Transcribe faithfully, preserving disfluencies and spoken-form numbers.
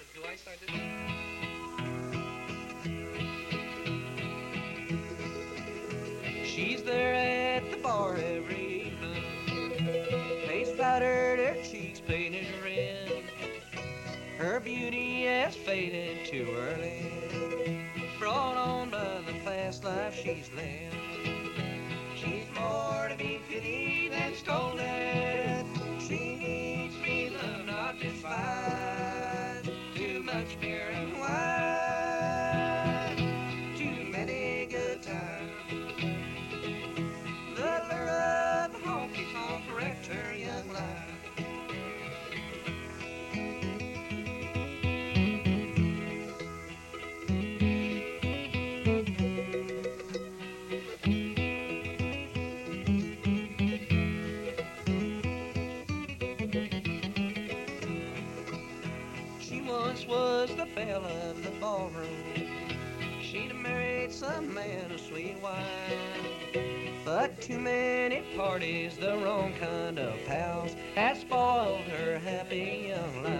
Do I start this? She's there at the bar every evening, face powdered, her cheeks painted red. Her beauty has faded too early, brought on by the fast life she's led. She's more to be pitied than scolded. She needs to be loved, not despised. Too much beer and wine, too many good times. The lure of the honky tonk wrecked her young life. She once was the belle of the ballroom. She'd have married some man of sweet wine. But too many parties, the wrong kind of pals, had spoiled her happy young life.